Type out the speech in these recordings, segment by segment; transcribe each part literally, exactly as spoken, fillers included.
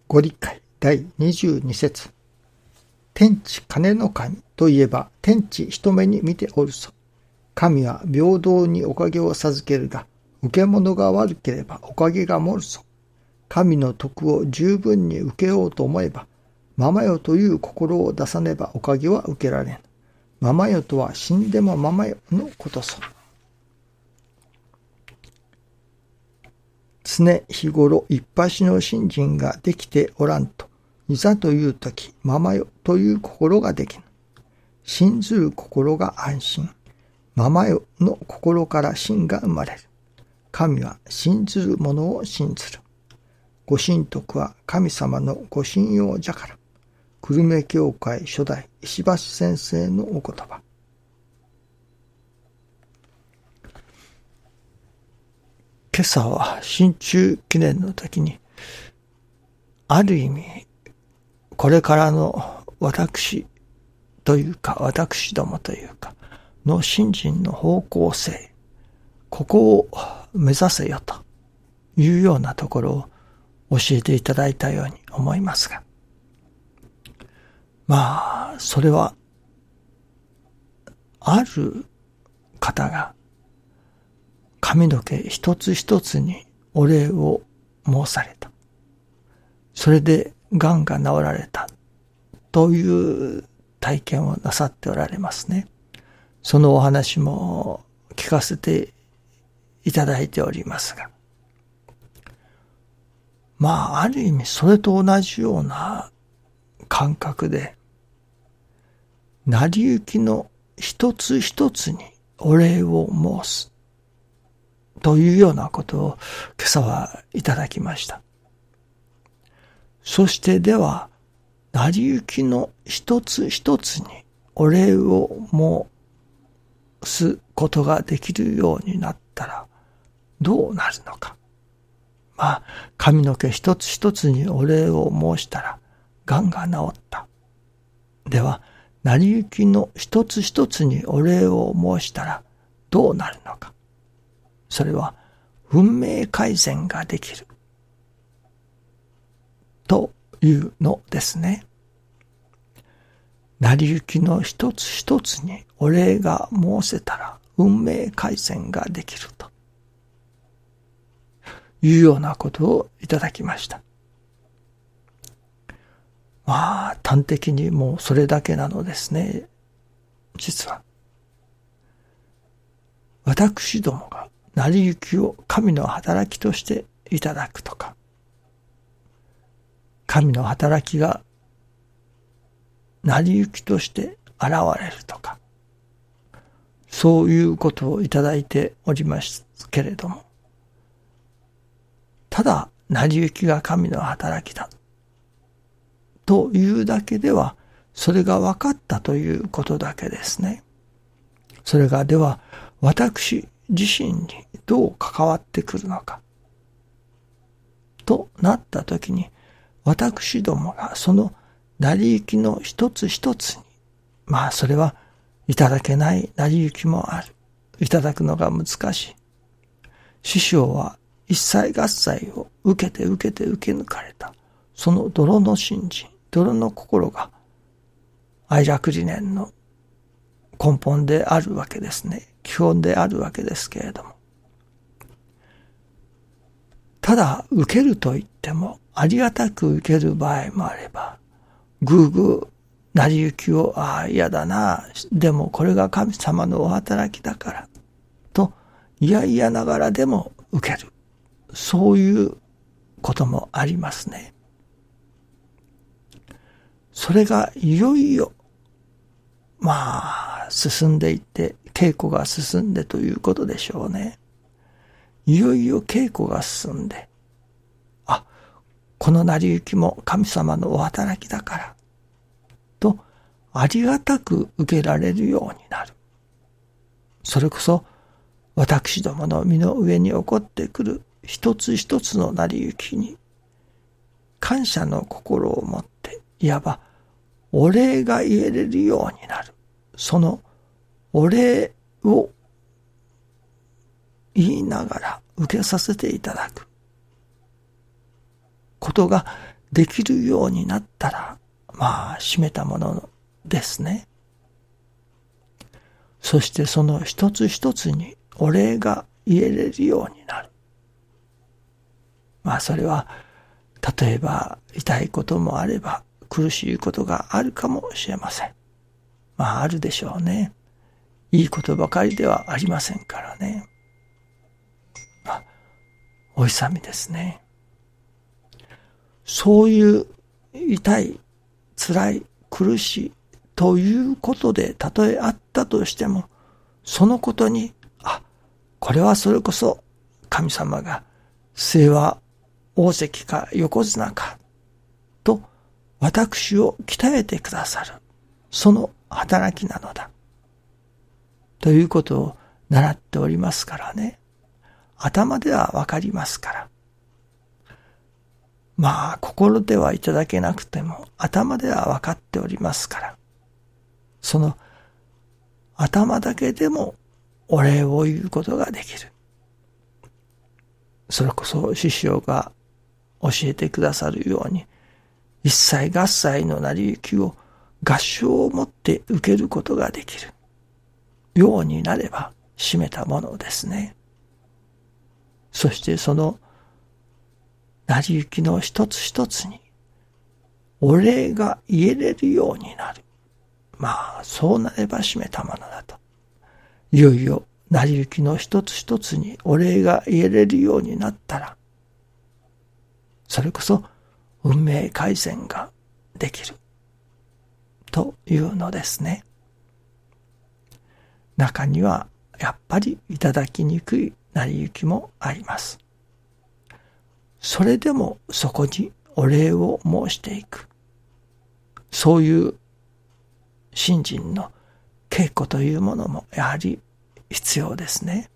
ご理解だいにじゅうに節。天地金の神といえば天地一目に見ておるぞ。神は平等におかげを授けるが、受け物が悪ければおかげが漏るぞ。神の徳を十分に受けようと思えば、ままよという心を出さねばおかげは受けられん。ままよとは死んでもままよのことぞ。常日頃一発の信心ができておらんと、いざというとき、ままよという心ができぬ。信ずる心が安心。ままよの心から信が生まれる。神は信ずる者を信ずる。ご神徳は神様のご信用じゃから。久留米教会初代石橋先生のお言葉。今朝は新中記念の時に、ある意味、これからの私というか、私どもというか、の信心の方向性、ここを目指せよというようなところを教えていただいたように思いますが、まあ、それは、ある方が、髪の毛一つ一つにお礼を申された。それで癌が治られたという体験をなさっておられますね。そのお話も聞かせていただいておりますが、まあある意味それと同じような感覚で、成り行きの一つ一つにお礼を申すというようなことを今朝はいただきました。そしてでは、成り行きの一つ一つにお礼を申すことができるようになったらどうなるのか。まあ、髪の毛一つ一つにお礼を申したら癌が治った。では、成り行きの一つ一つにお礼を申したらどうなるのか。それは運命改善ができるというのですね。成り行きの一つ一つにお礼が申せたら運命改善ができるというようなことをいただきました。まあ端的にもうそれだけなのですね。実は私どもが成り行きを神の働きとしていただくとか、神の働きが成り行きとして現れるとか、そういうことをいただいておりますけれども、ただ成り行きが神の働きだというだけでは、それが分かったということだけですね。それがでは私自身にどう関わってくるのかとなったときに、私どもがその成り行きの一つ一つに、まあそれはいただけない成り行きもある。いただくのが難しい。師匠は一切合切を受けて受けて受け抜かれた。その泥の信心、泥の心が愛楽理念の根本であるわけですね。基本であるわけですけれども。ただ受けると言ってもありがたく受ける場合もあれば、ぐうぐう成り行きを、ああ嫌だな、でもこれが神様のお働きだからといやいやながらでも受ける、そういうこともありますね。それがいよいよまあ進んでいって稽古が進んでということでしょうね。いよいよ稽古が進んで、あ、この成り行きも神様のお働きだからとありがたく受けられるようになる。それこそ私どもの身の上に起こってくる一つ一つの成り行きに感謝の心を持って、いわばお礼が言えれるようになる。そのお礼を言いながら受けさせていただくことができるようになったら、まあ、閉めたものですね。そしてその一つ一つにお礼が言えれるようになる。まあ、それは、例えば、痛いこともあれば、苦しいことがあるかもしれません。まあ、あるでしょうね。いいことばかりではありませんからね。あ、お勇みですね。そういう痛い、辛い、苦しいということで、たとえあったとしても、そのことに、あ、これはそれこそ神様が末は大関か横綱かと私を鍛えてくださる、その働きなのだということを習っておりますからね。頭ではわかりますから。まあ心ではいただけなくても頭ではわかっておりますから、その頭だけでもお礼を言うことができる。それこそ師匠が教えてくださるように、一切合切の成り行きを合唱をもって受けることができるようになれば締めたものですね。そしてその成り行きの一つ一つにお礼が言えれるようになる。まあそうなれば締めたものだと。いよいよ成り行きの一つ一つにお礼が言えれるようになったら、それこそ運命改善ができるというのですね。中にはやっぱりいただきにくい成り行きもあります。それでもそこにお礼を申していく。そういう信心の稽古というものもやはり必要ですね。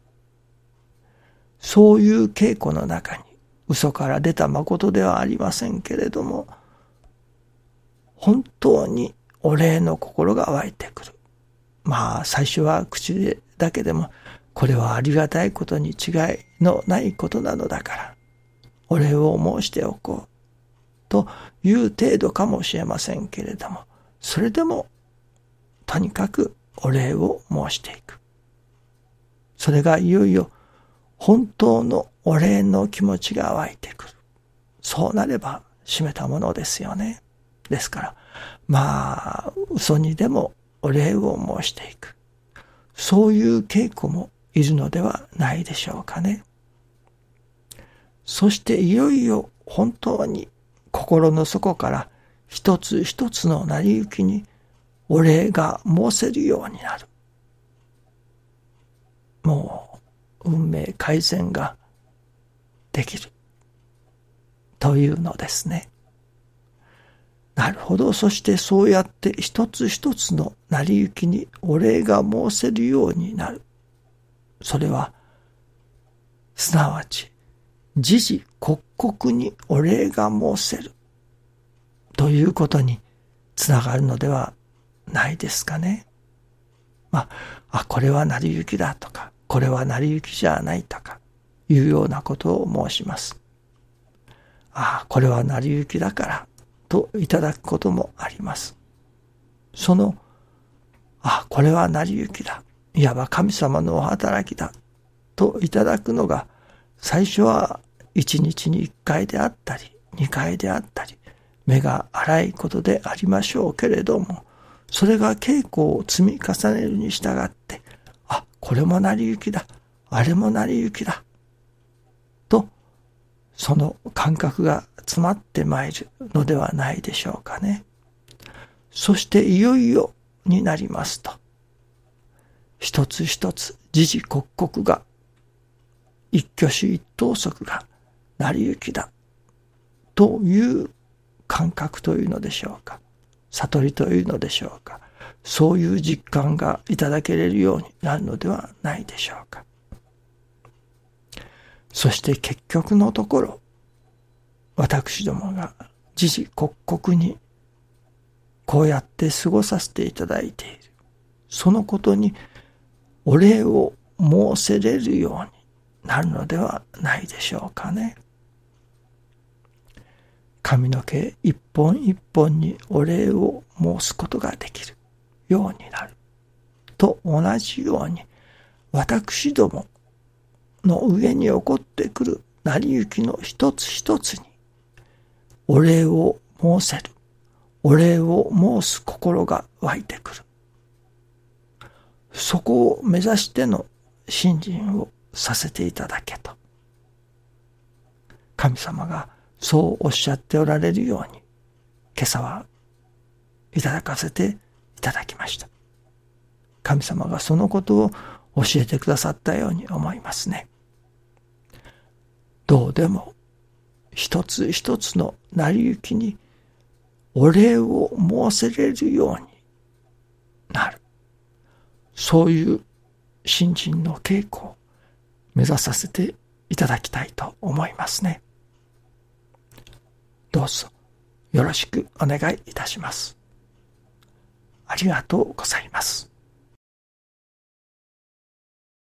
そういう稽古の中に嘘から出た誠ではありませんけれども、本当にお礼の心が湧いてくる。まあ最初は口でだけでも、これはありがたいことに違いのないことなのだからお礼を申しておこうという程度かもしれませんけれども、それでもとにかくお礼を申していく。それがいよいよ本当のお礼の気持ちが湧いてくる。そうなれば締めたものですよね。ですから、まあ嘘にでもお礼を申していく。そういう稽古もいるのではないでしょうかね。そしていよいよ本当に心の底から一つ一つの成り行きにお礼が申せるようになる。もう運命改善ができるというのですね。なるほど。そしてそうやって一つ一つの成り行きにお礼が申せるようになる。それはすなわち時々刻々にお礼が申せるということにつながるのではないですかね。まあ、あ、これは成り行きだとか、これは成り行きじゃないとかいうようなことを申します。ああ、これは成り行きだからといただくこともあります。その、あ、これは成り行きだ、いわば神様のお働きだといただくのが、最初は一日に一回であったり二回であったり目が粗いことでありましょうけれども、それが稽古を積み重ねるに従って、あ、これも成り行きだ、あれも成り行きだと、その感覚が詰まってまいるのではないでしょうかね。そしていよいよになりますと、一つ一つ時々刻々が、一挙手一投足が成り行きだという感覚というのでしょうか、悟りというのでしょうか、そういう実感がいただけれるようになるのではないでしょうか。そして結局のところ、私どもが時々刻々にこうやって過ごさせていただいている、そのことにお礼を申せれるようになるのではないでしょうかね。 髪の毛一本一本にお礼を申すことができるようになる。と同じように、私どもの上に起こってくる成り行きの一つ一つに、お礼を申せる、お礼を申す心が湧いてくる。そこを目指しての信心をさせていただけと。神様がそうおっしゃっておられるように、今朝はいただかせていただきました。神様がそのことを教えてくださったように思いますね。どうでも一つ一つの成り行きにお礼を申せれるようになる。そういう信心の稽古を目指させていただきたいと思いますね。どうぞよろしくお願いいたします。ありがとうございます。